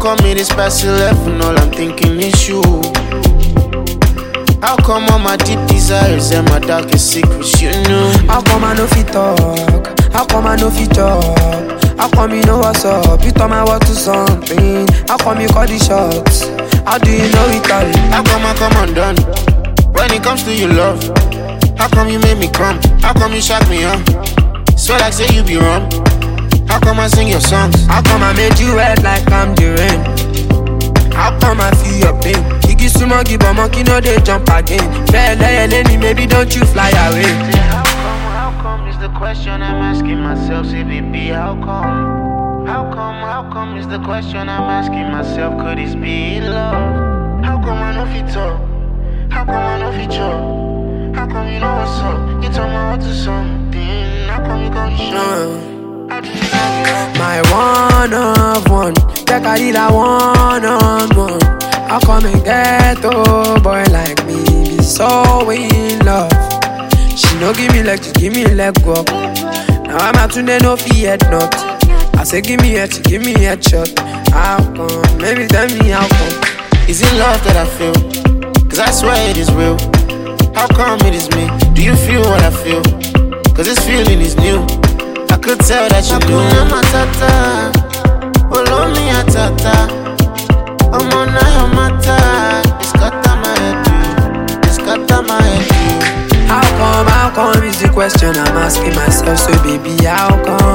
come it is past 11? All I'm thinking is you. How come all my deep desires and my darkest secrets you knew? How come I no fit talk? How come I no fit talk? How come you know what's up? You turn my word to something. How come you call the shots? How do you know it all? How come I come undone when it comes to your love? How come you made me come? How come you shock me up? Swear like say you be wrong. How come I sing your songs? How come I made you wet like I'm the rain? How come I feel your pain? Iggy sumo give a monkey, no they jump again. Maybe don't you fly away. How come is the question I'm asking myself, CBB, how come? How come is the question I'm asking myself, could this be love? How come I know fit talk? How come I know fit talk? How come you know what's up? You told me what to something, how come you gon' show? My one of one, take a deal one on one. How come a ghetto boy like me be so in love? She no give me leg, she give me leg go. Now I'm out to no fear not. I say give me head, she give me head shot. How come? Maybe tell me how come? Is it love that I feel? Cause I swear it is real. How come it is me? Do you feel what I feel? Cause this feeling is new. I could tell that you do. Hakuna matata, olomi atata. Omona yo mata, it's got my head, it's got my head. How come is the question I'm asking myself. So baby, how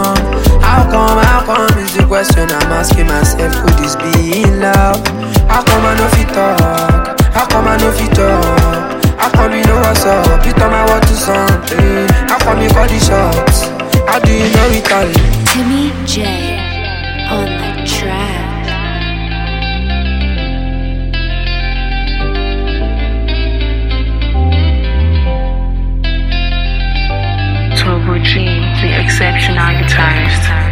come is the question I'm asking myself. Could this be in love? How come I no fit talk? How come I no fit talk? How come you know what's up? You turn my word to something. How come you call the shots? How do you know it all? Timmy J on the track. Turbo G, the exceptional guitarist.